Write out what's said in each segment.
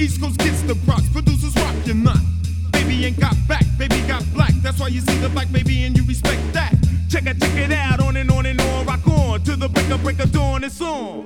East Coast gets the props, producers rock your knot. Baby ain't got back, baby got black. That's why you see the black baby and you respect that. Check it out, on and on and on, rock on to the break of dawn, it's on.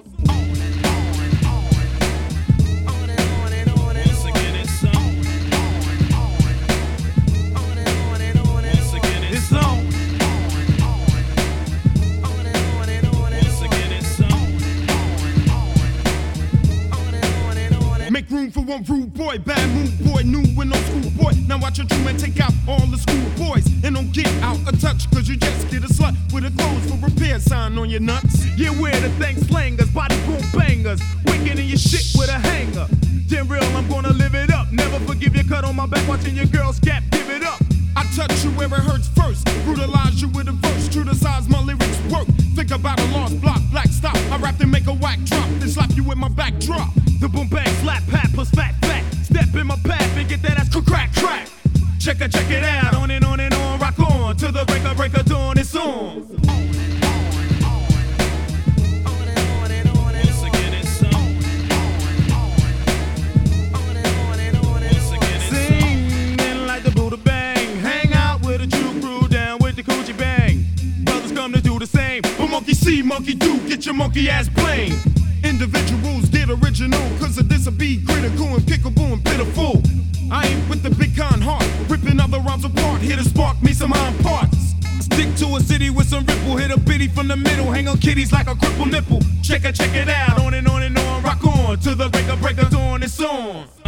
Make room for one rude boy, bad mood boy, new and old school boy. Now watch your dream and take out all the school boys. And don't get out of touch, cause you just get a slut with a clothes for repair sign on your nuts. Yeah, we're the thing slangers, body boom bangers, wicked in your shit with a hanger. Damn real, I'm gonna live it up. Never forgive your cut on my back, watching your girls gap, give it up. I touch you where it hurts first, brutalize you with a verse, true to size my lyrics work. Think about a lost block, black stop. I rap and make a whack drop, then slap you with my backdrop. The boom bang slap pat plus fat. Step in my path and get that ass crack. Check it out, on and on, rock on to the break of dawn, it's on. Singing like the Buddha bang, hang out with a Jew crew, down with the coochie bang. Brothers come to do the same, but monkey see, monkey do, get your monkey ass plain. Individuals get original, cause of this will be critical and pickable and pitiful. I ain't with the big con heart, ripping other rhymes apart, here to spark me some hind parts. Stick to a city with some ripple, hit a bitty from the middle, hang on kitties like a crippled nipple. Check it out, on and on, rock on to the break of dawn, it's on.